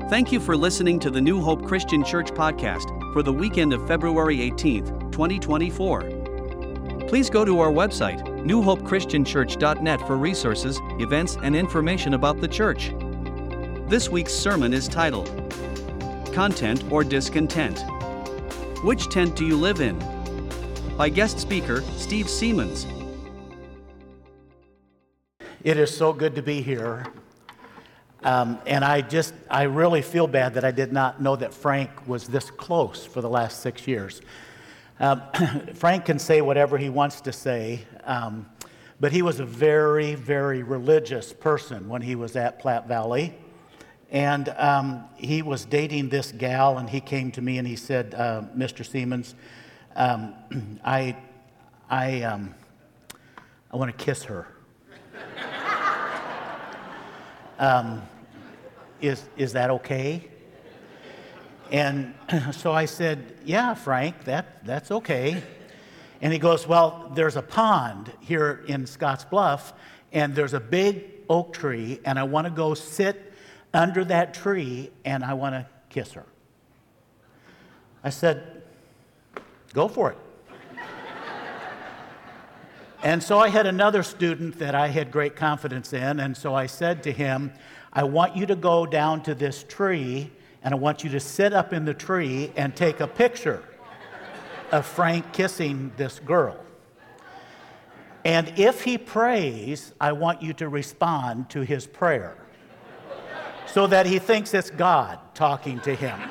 Thank you for listening to the New Hope Christian Church podcast for the weekend of February 18th, 2024. Please go to our website, newhopechristianchurch.net, for resources, events, and information about the church. This week's sermon is titled, Content or Discontent? Which tent do you live in? By guest speaker, Steve Siemens. It is so good to be here. And I really feel bad that I did not know that Frank was this close for the last 6 years. Frank can say whatever he wants to say, but he was a very, very religious person when he was at Platte Valley. And he was dating this gal, and he came to me and he said, Mr. Siemens, I want to kiss her. Is that okay? And so I said, yeah, Frank, that's okay. And he goes, well, there's a pond here in Scotts Bluff, and there's a big oak tree, and I want to go sit under that tree, and I want to kiss her. I said, go for it. And so I had another student that I had great confidence in, and so I said to him, I want you to go down to this tree, and I want you to sit up in the tree and take a picture of Frank kissing this girl. And if he prays, I want you to respond to his prayer so that he thinks it's God talking to him.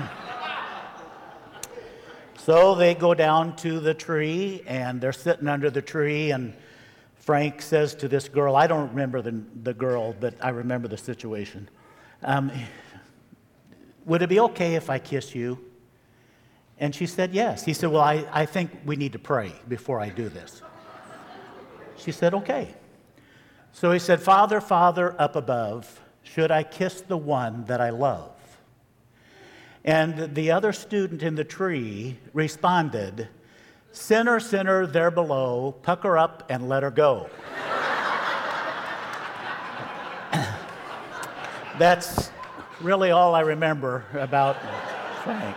So they go down to the tree, and they're sitting under the tree, and Frank says to this girl, I don't remember the girl, but I remember the situation. Would it be okay if I kiss you? And she said yes. He said, well, I think we need to pray before I do this. She said, okay. So he said, Father, Father up above, should I kiss the one that I love? And the other student in the tree responded, Sinner, sinner there below, pucker up and let her go. That's really all I remember about Frank.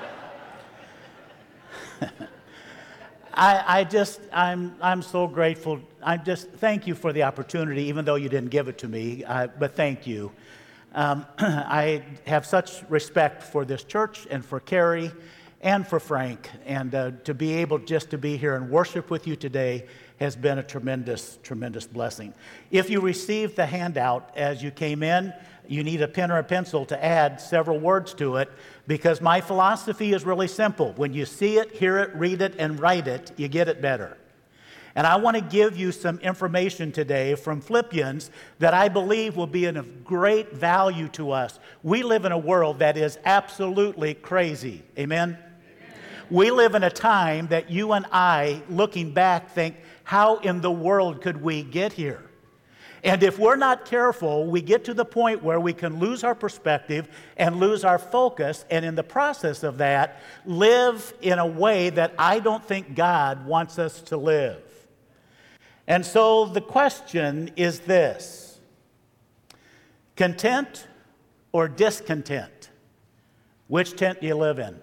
I'm so grateful. Thank you for the opportunity, even though you didn't give it to me, but thank you. I have such respect for this church and for Carrie and for Frank, and to be able just to be here and worship with you today has been a tremendous, tremendous blessing. If you received the handout as you came in, you need a pen or a pencil to add several words to it, because my philosophy is really simple. When you see it, hear it, read it, and write it, you get it better. And I want to give you some information today from Philippians that I believe will be of great value to us. We live in a world that is absolutely crazy. Amen? We live in a time that you and I, looking back, think, how in the world could we get here? And if we're not careful, we get to the point where we can lose our perspective and lose our focus, and in the process of that, live in a way that I don't think God wants us to live. And so the question is this: content or discontent? Which tent do you live in?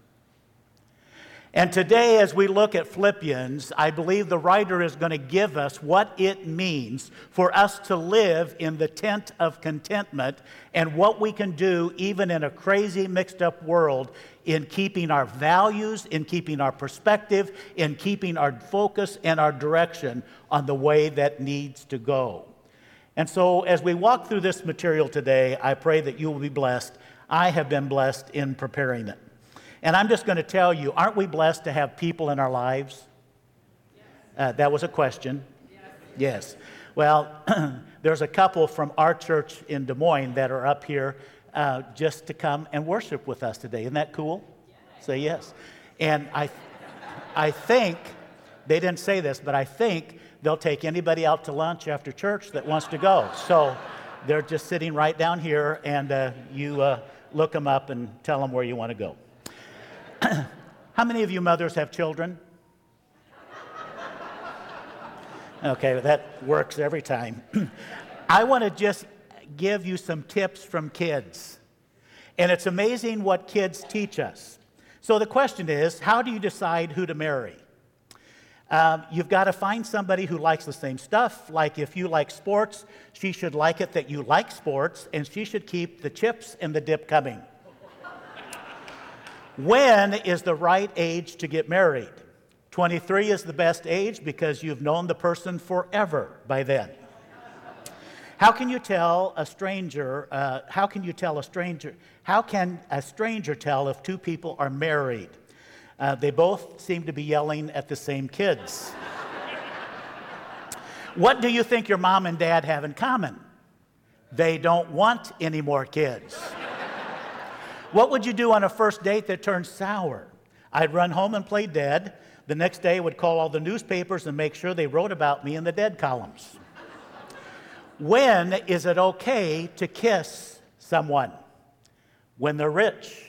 And today, as we look at Philippians, I believe the writer is going to give us what it means for us to live in the tent of contentment, and what we can do even in a crazy, mixed-up world in keeping our values, in keeping our perspective, in keeping our focus and our direction on the way that needs to go. And so as we walk through this material today, I pray that you will be blessed. I have been blessed in preparing it. And I'm just going to tell you, aren't we blessed to have people in our lives? Yes. That was a question. Yes. Well, there's a couple from our church in Des Moines that are up here just to come and worship with us today. Isn't that cool? Yes. Say yes. And I think, they didn't say this, but I think they'll take anybody out to lunch after church that wants to go. So they're just sitting right down here, and you look them up and tell them where you want to go. How many of you mothers have children? Okay, that works every time. I want to just give you some tips from kids. And it's amazing what kids teach us. So the question is, how do you decide who to marry? You've got to find somebody who likes the same stuff. Like if you like sports, she should like it that you like sports, and she should keep the chips and the dip coming. When is the right age to get married? 23 is the best age because you've known the person forever by then. How can a stranger tell if two people are married? They both seem to be yelling at the same kids. What do you think your mom and dad have in common? They don't want any more kids. What would you do on a first date that turned sour? I'd run home and play dead. The next day I would call all the newspapers and make sure they wrote about me in the dead columns. When is it okay to kiss someone? When they're rich.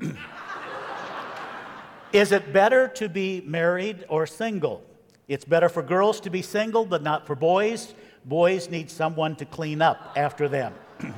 Is it better to be married or single? It's better for girls to be single, but not for boys. Boys need someone to clean up after them.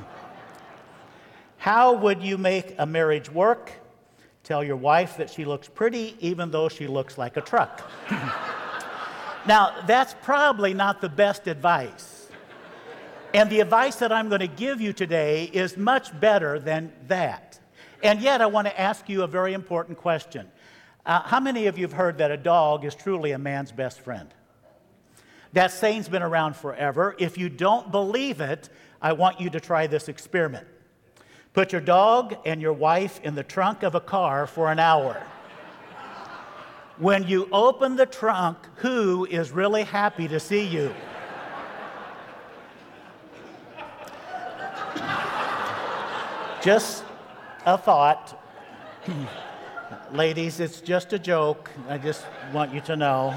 How would you make a marriage work? Tell your wife that she looks pretty even though she looks like a truck. Now, that's probably not the best advice. And the advice that I'm going to give you today is much better than that. And yet, I want to ask you a very important question. How many of you have heard that a dog is truly a man's best friend? That saying's been around forever. If you don't believe it, I want you to try this experiment. Put your dog and your wife in the trunk of a car for an hour. When you open the trunk, who is really happy to see you? Just a thought. Ladies, it's just a joke. I just want you to know.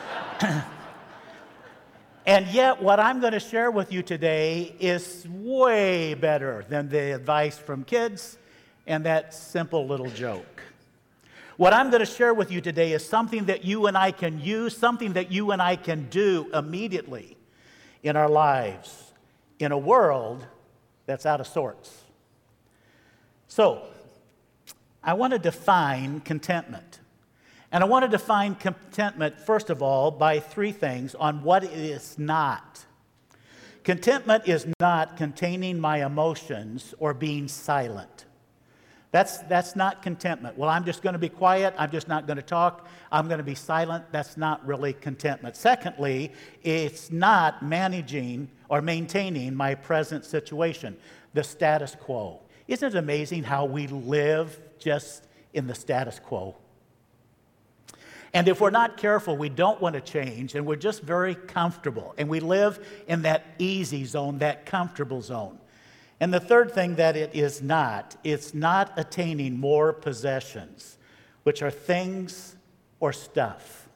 And yet, what I'm going to share with you today is way better than the advice from kids and that simple little joke. What I'm going to share with you today is something that you and I can use, something that you and I can do immediately in our lives in a world that's out of sorts. So, I want to define contentment. And I want to define contentment, first of all, by three things on what it is not. Contentment is not containing my emotions or being silent. That's not contentment. Well, I'm just going to be quiet. I'm just not going to talk. I'm going to be silent. That's not really contentment. Secondly, it's not managing or maintaining my present situation, the status quo. Isn't it amazing how we live just in the status quo? And if we're not careful, we don't want to change, and we're just very comfortable. And we live in that easy zone, that comfortable zone. And the third thing that it's not attaining more possessions, which are things or stuff.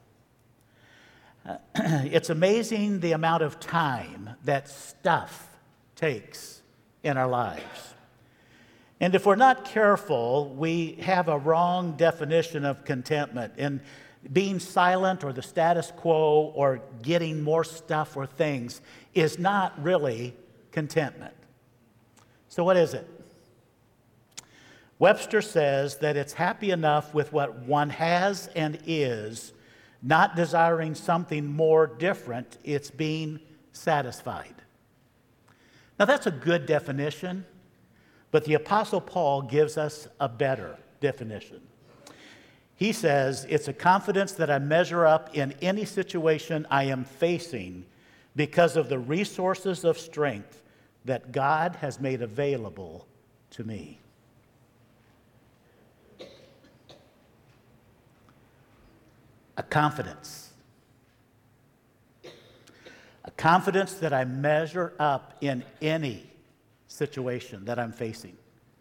It's amazing the amount of time that stuff takes in our lives. And if we're not careful, we have a wrong definition of contentment. And being silent or the status quo or getting more stuff or things is not really contentment. So what is it? Webster says that it's happy enough with what one has and is, not desiring something more different. It's being satisfied. Now that's a good definition, but the Apostle Paul gives us a better definition. He says, it's a confidence that I measure up in any situation I am facing because of the resources of strength that God has made available to me. A confidence. A confidence that I measure up in any situation that I'm facing.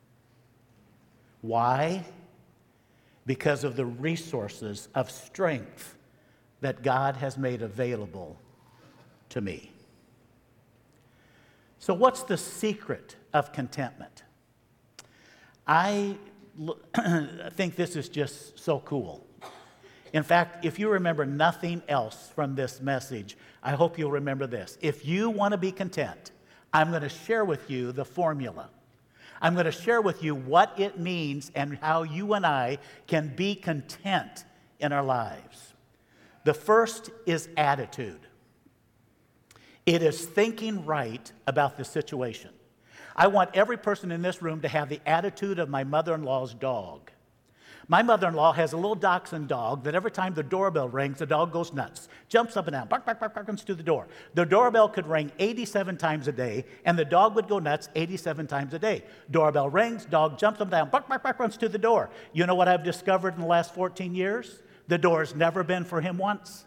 Why? Because of the resources of strength that God has made available to me. So what's the secret of contentment? I think this is just so cool. In fact, if you remember nothing else from this message, I hope you'll remember this. If you want to be content, I'm going to share with you the formula. I'm going to share with you what it means and how you and I can be content in our lives. The first is attitude. It is thinking right about the situation. I want every person in this room to have the attitude of my mother-in-law's dog. My mother-in-law has a little dachshund dog that every time the doorbell rings, the dog goes nuts, jumps up and down, bark, bark, bark, bark, runs to the door. The doorbell could ring 87 times a day, and the dog would go nuts 87 times a day. Doorbell rings, dog jumps up and down, bark, bark, bark, runs to the door. You know what I've discovered in the last 14 years? The door's never been for him once.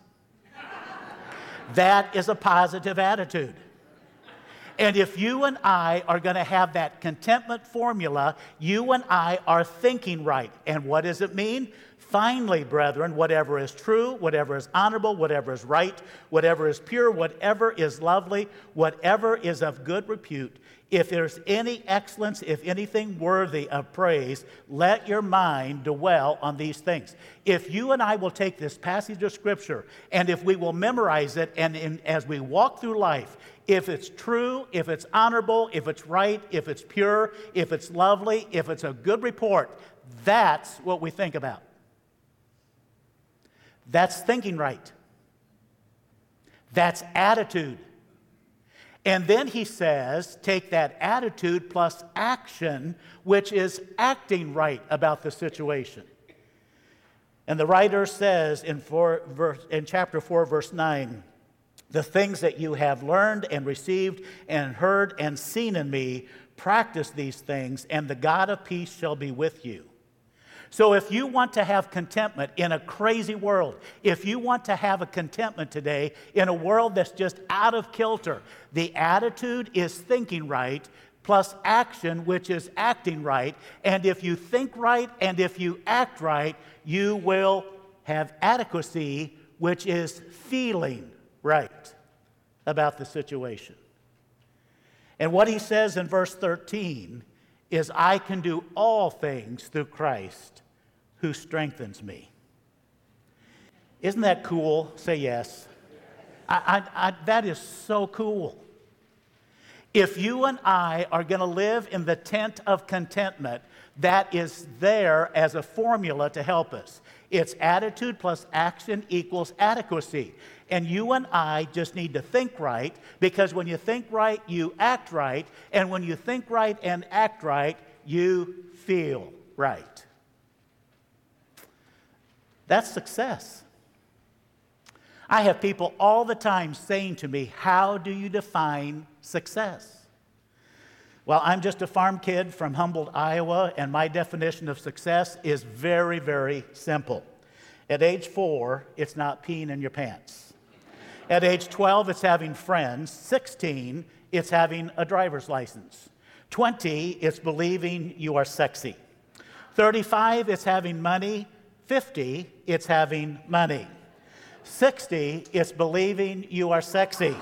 That is a positive attitude. And if you and I are going to have that contentment formula, you and I are thinking right. And what does it mean? Finally, brethren, whatever is true, whatever is honorable, whatever is right, whatever is pure, whatever is lovely, whatever is of good repute, if there's any excellence, if anything worthy of praise, let your mind dwell on these things. If you and I will take this passage of Scripture, and if we will memorize it, and as we walk through life, if it's true, if it's honorable, if it's right, if it's pure, if it's lovely, if it's a good report, that's what we think about. That's thinking right. That's attitude. And then he says, take that attitude plus action, which is acting right about the situation. And the writer says in chapter 4, verse 9, the things that you have learned and received and heard and seen in me, practice these things, and the God of peace shall be with you. So if you want to have contentment in a crazy world, if you want to have a contentment today in a world that's just out of kilter, the attitude is thinking right plus action, which is acting right. And if you think right and if you act right, you will have adequacy, which is feeling right about the situation. And what he says in verse 13 is, I can do all things through Christ who strengthens me. Isn't that cool? Say yes. That is so cool. If you and I are going to live in the tent of contentment, that is there as a formula to help us. It's attitude plus action equals adequacy. And you and I just need to think right, because when you think right, you act right. And when you think right and act right, you feel right. That's success. I have people all the time saying to me, how do you define success? Well, I'm just a farm kid from Humboldt, Iowa, and my definition of success is very, very simple. At age 4, it's not peeing in your pants. At age 12, it's having friends. 16, it's having a driver's license. 20, it's believing you are sexy. 35, it's having money. 50, it's having money. 60, it's believing you are sexy.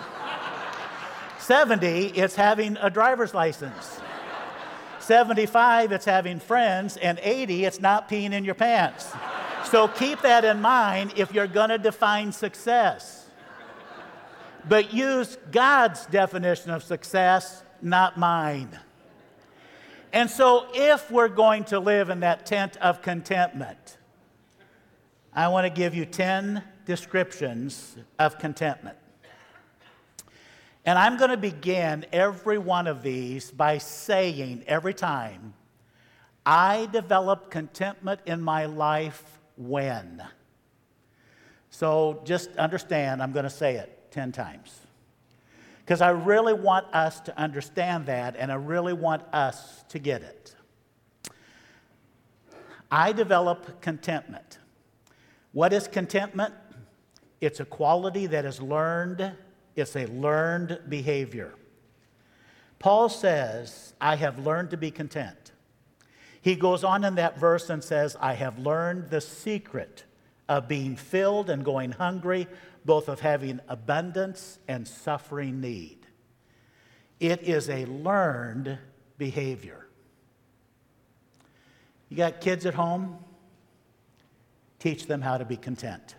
70, it's having a driver's license. 75, it's having friends. And 80, it's not peeing in your pants. So keep that in mind if you're going to define success. But use God's definition of success, not mine. And so if we're going to live in that tent of contentment, I want to give you 10 descriptions of contentment. And I'm going to begin every one of these by saying every time, I developed contentment in my life when. So just understand, I'm going to say it 10 times. Because I really want us to understand that, and I really want us to get it. I develop contentment. What is contentment? It's a quality that is learned. It's a learned behavior. Paul says, I have learned to be content. He goes on in that verse and says, I have learned the secret of being filled and going hungry, both of having abundance and suffering need. It is a learned behavior. You got kids at home? Teach them how to be content.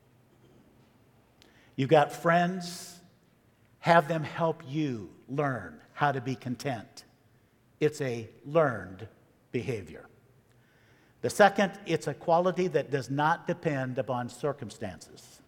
You got friends? Have them help you learn how to be content It's a learned behavior. The second, it's a quality that does not depend upon circumstances.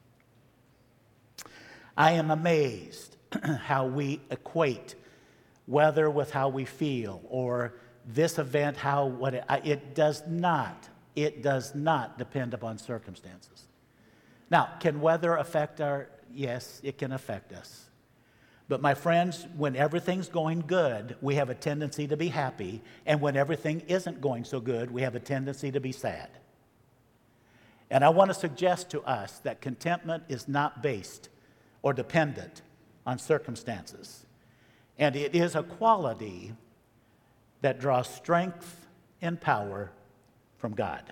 I am amazed how we equate weather with how we feel, or this event, it does not depend upon circumstances. Now, can weather affect yes, it can affect us. But my friends, when everything's going good, we have a tendency to be happy, and when everything isn't going so good, we have a tendency to be sad. And I want to suggest to us that contentment is not based or dependent on circumstances. And it is a quality that draws strength and power from God.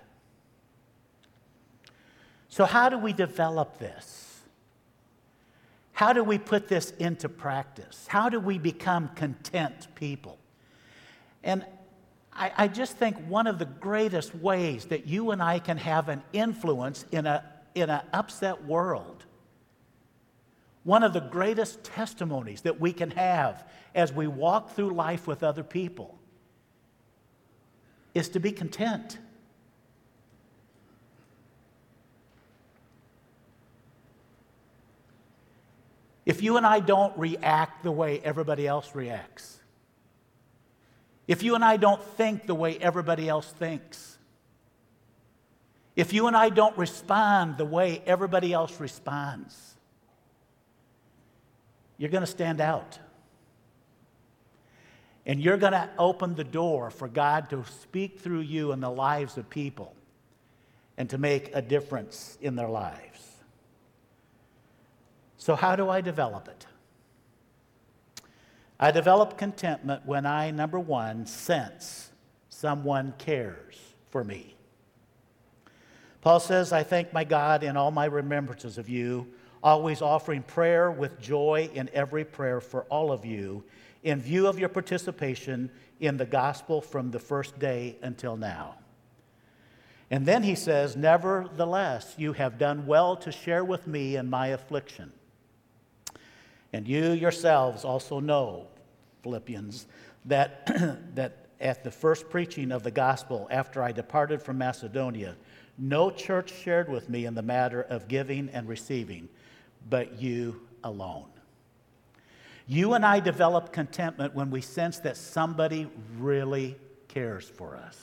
So how do we develop this? How do we put this into practice? How do we become content people? And I just think one of the greatest ways that you and I can have an influence in an upset world, one of the greatest testimonies that we can have as we walk through life with other people, is to be content. If you and I don't react the way everybody else reacts, if you and I don't think the way everybody else thinks, if you and I don't respond the way everybody else responds, you're going to stand out. And you're going to open the door for God to speak through you in the lives of people and to make a difference in their lives. So how do I develop it? I develop contentment when I, number one, sense someone cares for me. Paul says, I thank my God in all my remembrances of you, always offering prayer with joy in every prayer for all of you, in view of your participation in the gospel from the first day until now. And then he says, nevertheless, you have done well to share with me in my affliction. And you yourselves also know, Philippians, that at the first preaching of the gospel after I departed from Macedonia, no church shared with me in the matter of giving and receiving, but you alone. You and I develop contentment when we sense that somebody really cares for us.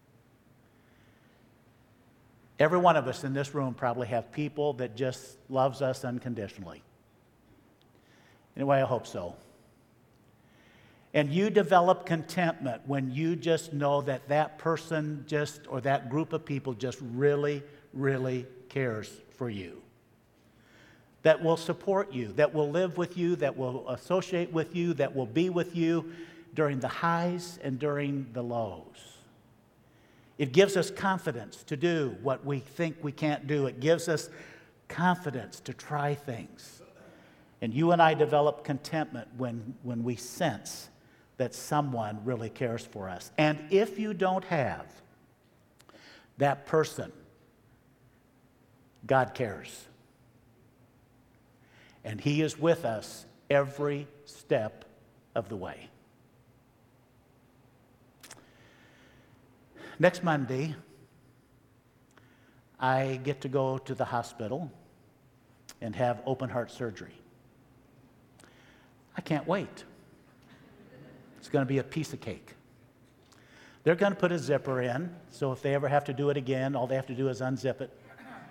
Every one of us in this room probably have people that just loves us unconditionally. Anyway, I hope so. And you develop contentment when you just know that that person or that group of people just really, really cares for you. That will support you, that will live with you, that will associate with you, that will be with you during the highs and during the lows. It gives us confidence to do what we think we can't do. It gives us confidence to try things. And you and I develop contentment when we sense that someone really cares for us. And if you don't have that person, God cares. And He is with us every step of the way. Next Monday, I get to go to the hospital and have open heart surgery. I can't wait. It's going to be a piece of cake. They're going to put a zipper in, so if they ever have to do it again, all they have to do is unzip it.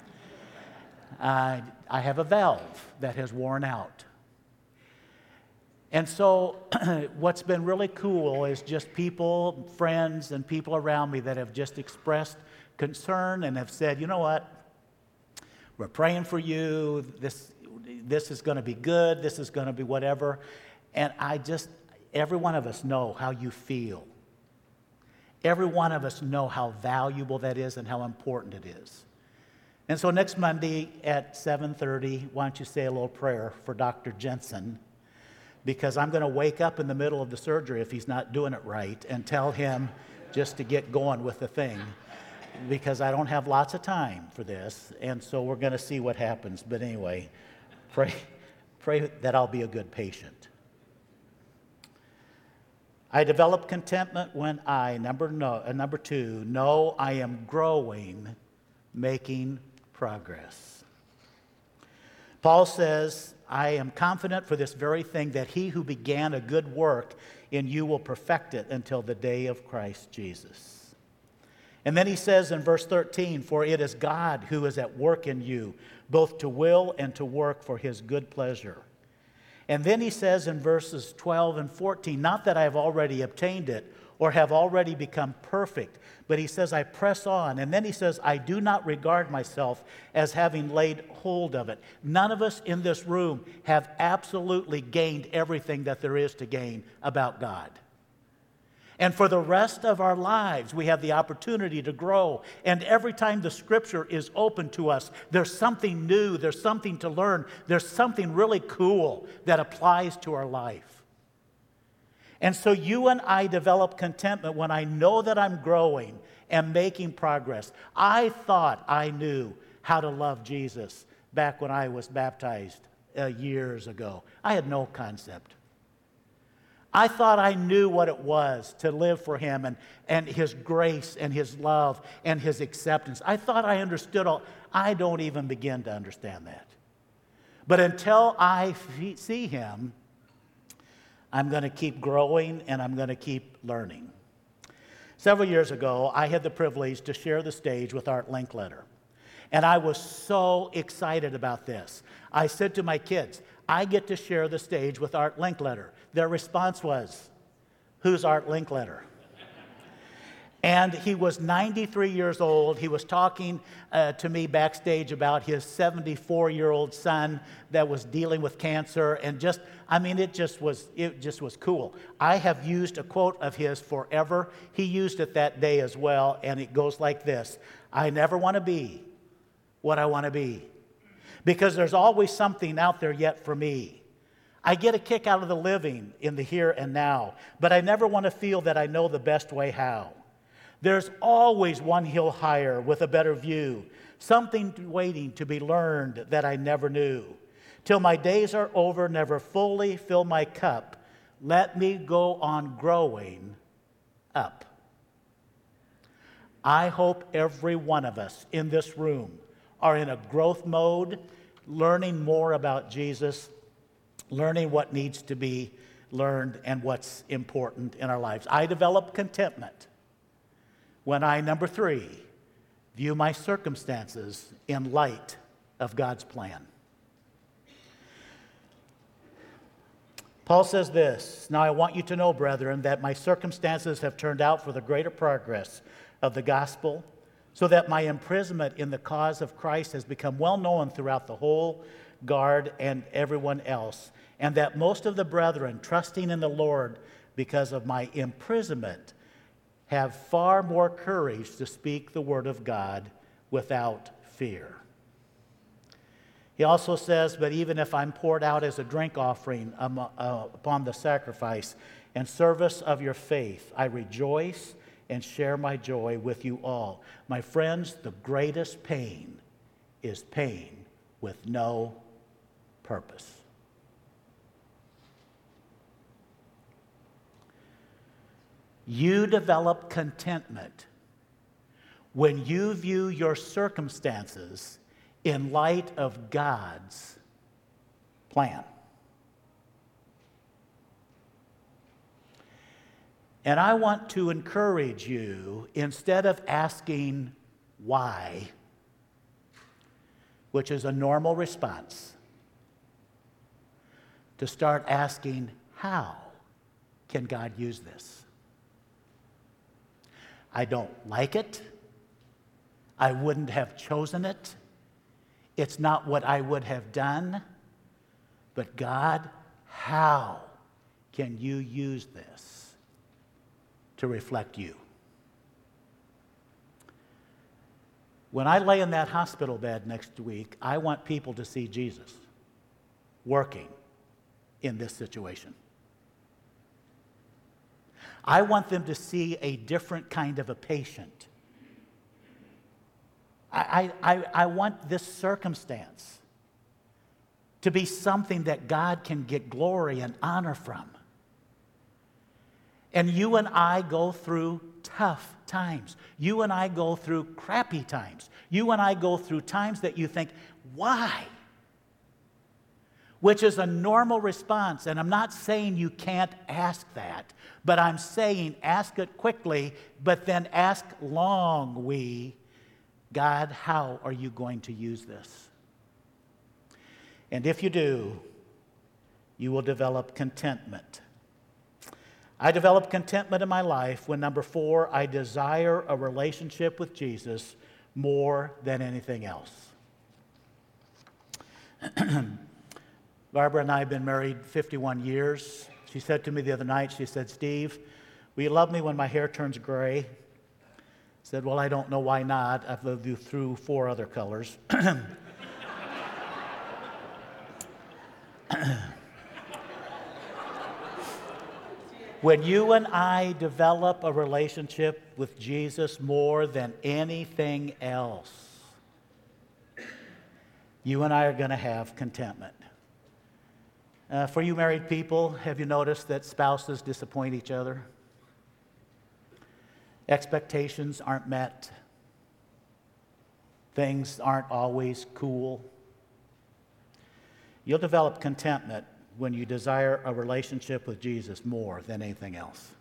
I have a valve that has worn out. And so what's been really cool is just people, friends, and people around me that have just expressed concern and have said, you know what, we're praying for you, this is going to be good, this is going to be whatever. And every one of us know how you feel. Every one of us know how valuable that is and how important it is. And so next Monday at 7:30, why don't you say a little prayer for Dr. Jensen, because I'm going to wake up in the middle of the surgery if he's not doing it right and tell him just to get going with the thing, because I don't have lots of time for this, and so we're going to see what happens. But anyway, pray that I'll be a good patient. I develop contentment when I, number two, know I am growing, making progress. Paul says, I am confident for this very thing that he who began a good work in you will perfect it until the day of Christ Jesus. And then he says in verse 13, for it is God who is at work in you, both to will and to work for his good pleasure. And then he says in verses 12 and 14, not that I have already obtained it or have already become perfect, but he says, I press on. And then he says, I do not regard myself as having laid hold of it. None of us in this room have absolutely gained everything that there is to gain about God. And for the rest of our lives, we have the opportunity to grow. And every time the Scripture is open to us, there's something new, there's something to learn, there's something really cool that applies to our life. And so you and I develop contentment when I know that I'm growing and making progress. I thought I knew how to love Jesus back when I was baptized years ago. I had no concept. I thought I knew what it was to live for him and his grace and his love and his acceptance. I thought I understood all. I don't even begin to understand that. But until I see him, I'm going to keep growing and I'm going to keep learning. Several years ago, I had the privilege to share the stage with Art Linkletter. And I was so excited about this. I said to my kids, I get to share the stage with Art Linkletter. Their response was, who's Art Linkletter? And he was 93 years old. He was talking to me backstage about his 74-year-old son that was dealing with cancer. And it just was cool. I have used a quote of his forever. He used it that day as well, and it goes like this: I never want to be what I want to be, because there's always something out there yet for me. I get a kick out of the living in the here and now, but I never want to feel that I know the best way how. There's always one hill higher with a better view, something waiting to be learned that I never knew. Till my days are over, never fully fill my cup, let me go on growing up. I hope every one of us in this room are in a growth mode, learning more about Jesus, learning what needs to be learned and what's important in our lives. I develop contentment when I, number three, view my circumstances in light of God's plan. Paul says this, now I want you to know, brethren, that my circumstances have turned out for the greater progress of the gospel, so that my imprisonment in the cause of Christ has become well known throughout the whole guard and everyone else, and that most of the brethren, trusting in the Lord because of my imprisonment, have far more courage to speak the word of God without fear. He also says, but even if I'm poured out as a drink offering upon the sacrifice and service of your faith, I rejoice and share my joy with you all. My friends, the greatest pain is pain with no purpose. You develop contentment when you view your circumstances in light of God's plan. And I want to encourage you, instead of asking why, which is a normal response, to start asking, how can God use this? I don't like it. I wouldn't have chosen it. It's not what I would have done. But God, how can you use this to reflect you? When I lay in that hospital bed next week, I want people to see Jesus working in this situation. I want them to see a different kind of a patient. I want this circumstance to be something that God can get glory and honor from. And you and I go through tough times. You and I go through crappy times. You and I go through times that you think, why? Which is a normal response. And I'm not saying you can't ask that, but I'm saying ask it quickly, but then ask long, God, how are you going to use this? And if you do, you will develop contentment. I develop contentment in my life when, number 4, I desire a relationship with Jesus more than anything else. Barbara and I have been married 51 years. She said to me the other night, she said, Steve, will you love me when my hair turns gray? I said, well, I don't know why not. I've lived you through 4 other colors. When you and I develop a relationship with Jesus more than anything else, you and I are going to have contentment. For you married people, have you noticed that spouses disappoint each other? Expectations aren't met. Things aren't always cool. You'll develop contentment when you desire a relationship with Jesus more than anything else.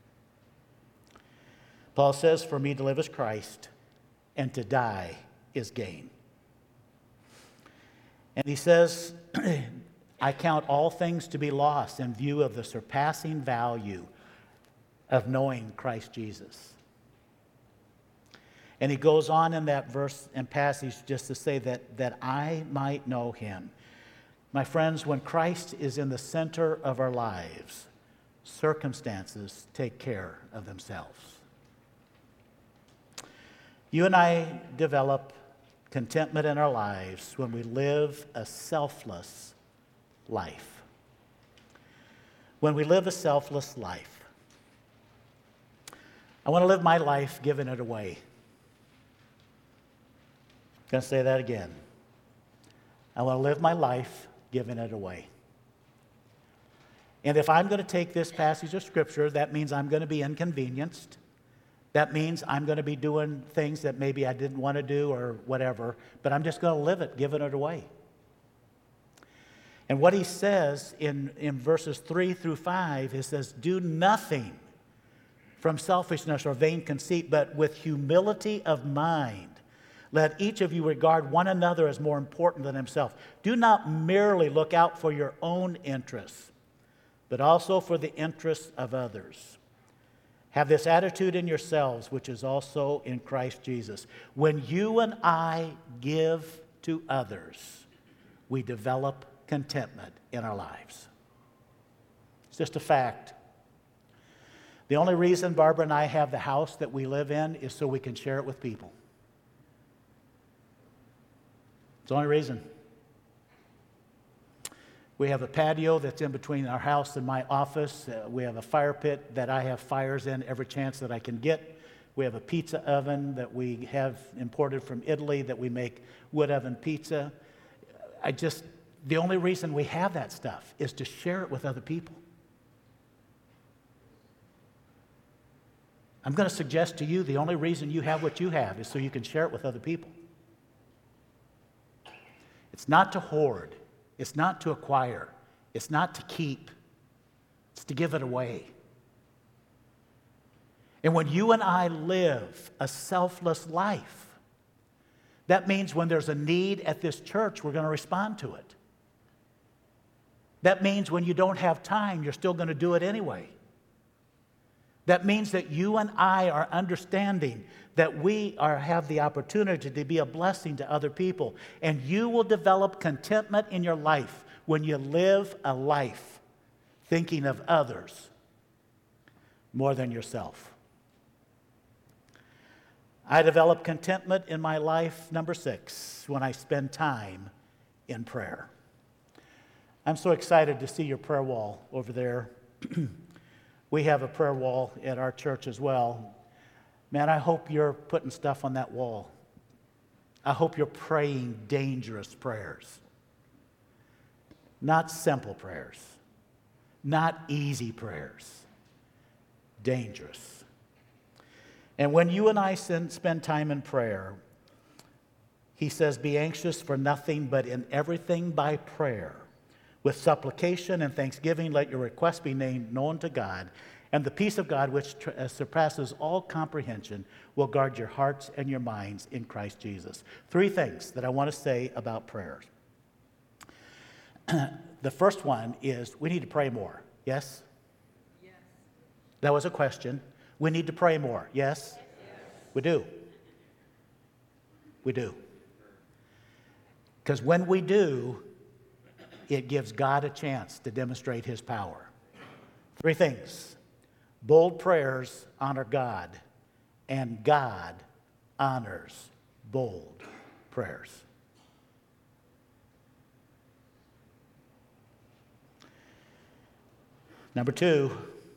Paul says, for me to live is Christ, and to die is gain. And he says, I count all things to be lost in view of the surpassing value of knowing Christ Jesus. And he goes on in that verse and passage just to say that I might know him. My friends, when Christ is in the center of our lives, circumstances take care of themselves. You and I develop contentment in our lives when we live a selfless life. When we live a selfless life. I want to live my life giving it away. I'm going to say that again. I want to live my life giving it away. And if I'm going to take this passage of Scripture, that means I'm going to be inconvenienced. That means I'm going to be doing things that maybe I didn't want to do or whatever, but I'm just going to live it, giving it away. And what he says in verses 3 through 5, he says, do nothing from selfishness or vain conceit, but with humility of mind. Let each of you regard one another as more important than himself. Do not merely look out for your own interests, but also for the interests of others. Have this attitude in yourselves, which is also in Christ Jesus. When you and I give to others, we develop contentment in our lives. It's just a fact. The only reason Barbara and I have the house that we live in is so we can share it with people. It's the only reason. We have a patio that's in between our house and my office. We have a fire pit that I have fires in every chance that I can get. We have a pizza oven that we have imported from Italy that we make wood oven pizza. The only reason we have that stuff is to share it with other people. I'm going to suggest to you the only reason you have what you have is so you can share it with other people. It's not to hoard. It's not to acquire. It's not to keep. It's to give it away. And when you and I live a selfless life, that means when there's a need at this church, we're going to respond to it. That means when you don't have time, you're still going to do it anyway. That means that you and I are understanding that we have the opportunity to be a blessing to other people. And you will develop contentment in your life when you live a life thinking of others more than yourself. I develop contentment in my life, number 6, when I spend time in prayer. I'm so excited to see your prayer wall over there. We have a prayer wall at our church as well. Man, I hope you're putting stuff on that wall. I hope you're praying dangerous prayers. Not simple prayers. Not easy prayers. dangerous. And when you and I spend time in prayer, he says, be anxious for nothing, but in everything by prayer. With supplication and thanksgiving, let your requests be made known to God. And the peace of God, which surpasses all comprehension, will guard your hearts and your minds in Christ Jesus. 3 things that I want to say about prayers. The first one is we need to pray more. Yes? Yes. That was a question. We need to pray more. Yes? Yes. We do. We do. Because when we do, it gives God a chance to demonstrate his power. 3 things. Bold prayers honor God, and God honors bold prayers. Number 2,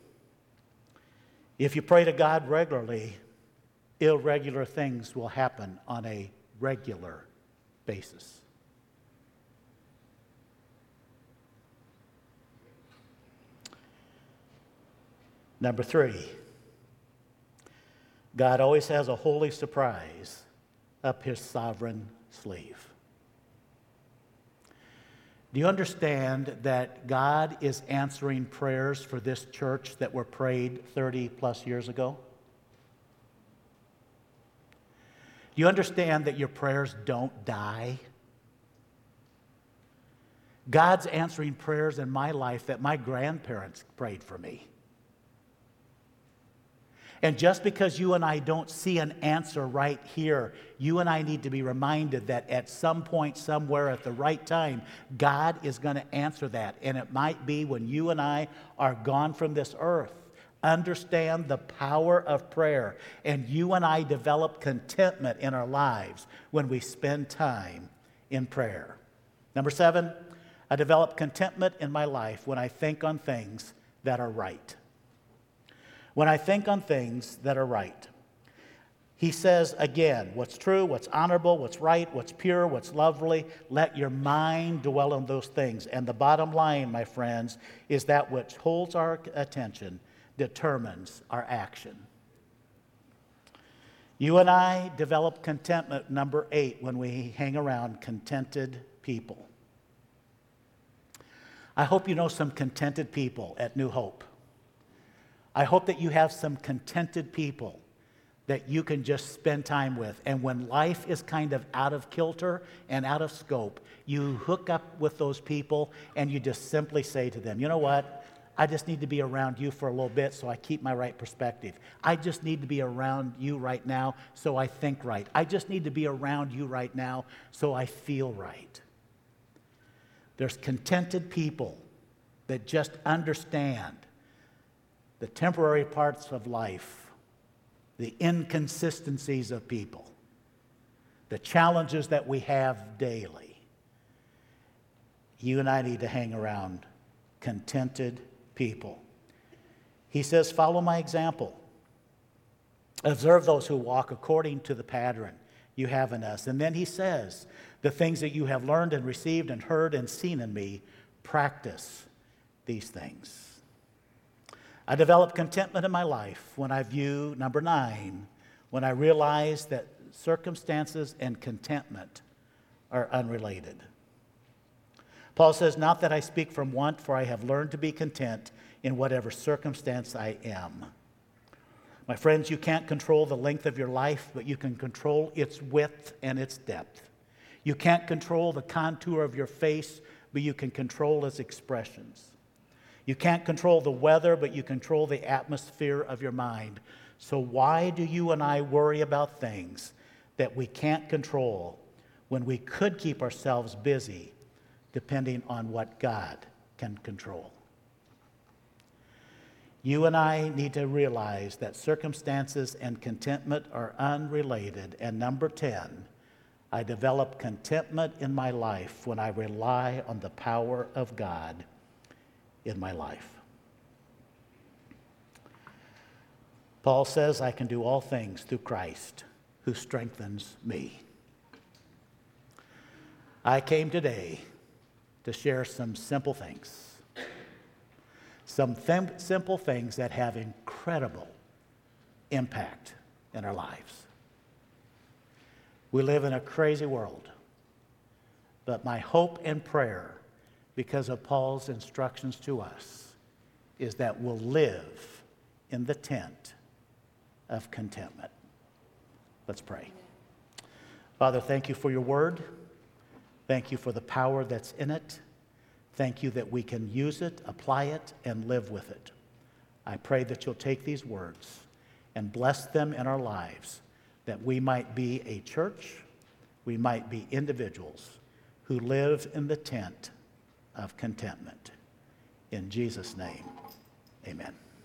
if you pray to God regularly, irregular things will happen on a regular basis. Number 3, God always has a holy surprise up his sovereign sleeve. Do you understand that God is answering prayers for this church that were prayed 30 plus years ago? Do you understand that your prayers don't die? God's answering prayers in my life that my grandparents prayed for me. And just because you and I don't see an answer right here, you and I need to be reminded that at some point, somewhere, at the right time, God is going to answer that. And it might be when you and I are gone from this earth. Understand the power of prayer. And you and I develop contentment in our lives when we spend time in prayer. Number 7, I develop contentment in my life when I think on things that are right. When I think on things that are right. He says again, what's true, what's honorable, what's right, what's pure, what's lovely, let your mind dwell on those things. And the bottom line, my friends, is that which holds our attention determines our action. You and I develop contentment, number 8, when we hang around contented people. I hope you know some contented people at New Hope. I hope that you have some contented people that you can just spend time with. And when life is kind of out of kilter and out of scope, you hook up with those people and you just simply say to them, you know what? I just need to be around you for a little bit so I keep my right perspective. I just need to be around you right now so I think right. I just need to be around you right now so I feel right. There's contented people that just understand the temporary parts of life, the inconsistencies of people, the challenges that we have daily. You and I need to hang around contented people. He says, follow my example. Observe those who walk according to the pattern you have in us. And then he says, the things that you have learned and received and heard and seen in me, practice these things. I develop contentment in my life when I view, number 9, when I realize that circumstances and contentment are unrelated. Paul says, not that I speak from want, for I have learned to be content in whatever circumstance I am. My friends, you can't control the length of your life, but you can control its width and its depth. You can't control the contour of your face, but you can control its expressions. You can't control the weather, but you control the atmosphere of your mind. So why do you and I worry about things that we can't control when we could keep ourselves busy depending on what God can control? You and I need to realize that circumstances and contentment are unrelated. And number 10, I develop contentment in my life when I rely on the power of God in my life. Paul says, I can do all things through Christ who strengthens me. I came today to share some simple things. Simple things that have incredible incredible impact in our lives. We live in a crazy world, but my hope and prayer, because of Paul's instructions to us, is that we'll live in the tent of contentment. Let's pray. Father, thank you for your word. Thank you for the power that's in it. Thank you that we can use it, apply it, and live with it. I pray that you'll take these words and bless them in our lives, that we might be a church, we might be individuals who live in the tent of contentment. In Jesus' name, amen.